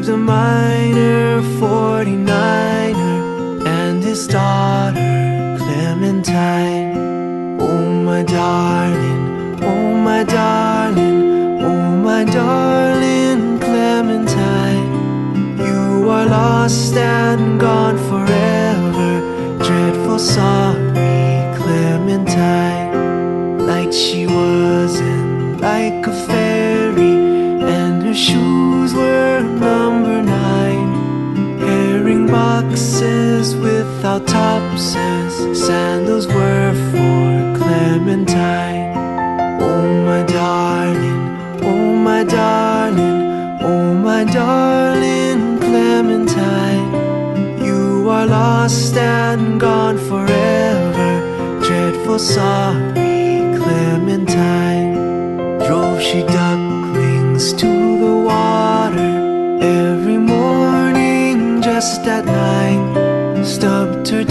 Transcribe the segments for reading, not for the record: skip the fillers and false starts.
a minor 49er and his daughter Clementine. Oh my darling, oh my darling, oh my darling Clementine. You are lost and gone forever, dreadful sorry Clementine. Like she wasn't like a fairy, and her shoes were number 9. Herring boxes without topses, sandals were for Clementine. Oh my darling, oh my darling, oh my darling Clementine. You are lost and gone forever, dreadful sorry Clementine. Drove she ducklings to the water every morning just at 9. Stubbed her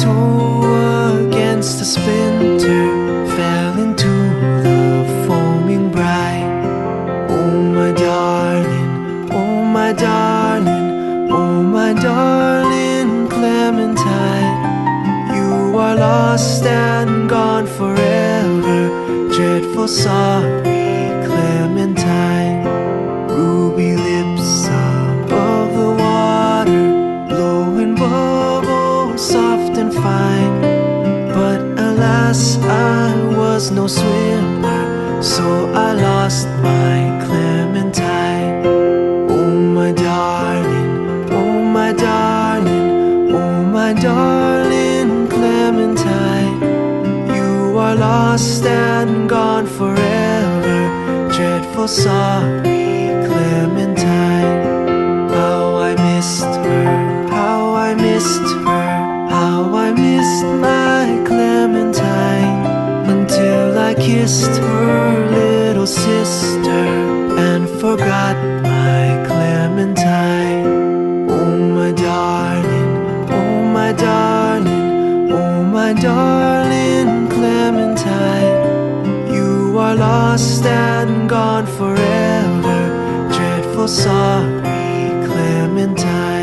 toe against a splinter, fell into the foaming brine. Oh my darling, oh my darling, oh my darling Clementine. You are lost and gone forever, dreadful sorry Clementine. Ruby lips above the water, blowing bubbles soft and fine. But alas, I was no swimmer, so I lost my Clementine. Oh my darling, oh my darling, oh my darling Clementine. You are lost and gone forever, dreadful sorry Clementine. How I missed her, how I missed her, how I missed my Clementine, until I kissed her little sister and forgot my Clementine. Oh my darling, oh my darling, oh my darling Clementine. You are lost and gone forever, dreadful sorry Clementine.